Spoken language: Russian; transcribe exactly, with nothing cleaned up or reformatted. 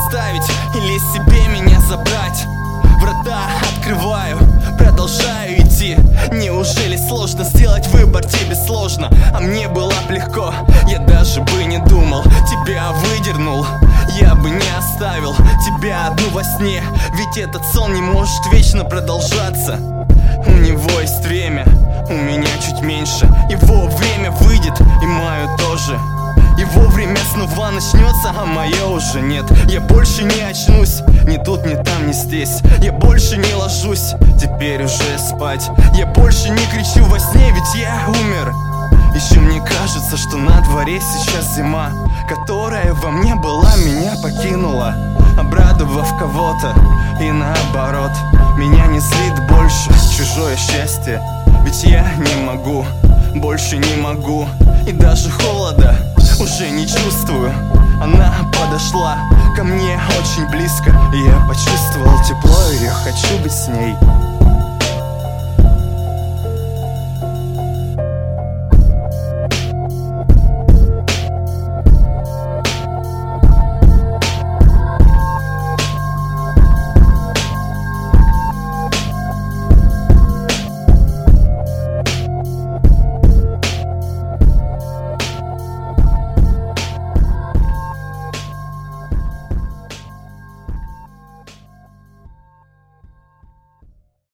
оставить или себе меня забрать? Врата открываю, продолжаю идти. Неужели сложно сделать выбор? Тебе сложно, а мне было б легко. Я даже бы не думал, тебя выдернул. Я бы не оставил тебя одну во сне, ведь этот сон не может вечно продолжаться. У него есть время, у меня чуть меньше. Его время выйдет, и мое тоже. Его время снова начнется, а мое уже нет. Я больше не очнусь, ни тут, ни там, ни здесь. Я больше не ложусь, теперь уже спать. Я больше не кричу во сне, ведь я умер. Еще мне кажется, что на дворе сейчас зима, которая во мне была, меня покинула, обрадовав кого-то. И наоборот, меня не злит больше чужое счастье, ведь я не могу, больше не могу. И даже холода уже не чувствую. Она подошла ко мне очень близко, и я почувствовал тепло ее, хочу быть с ней.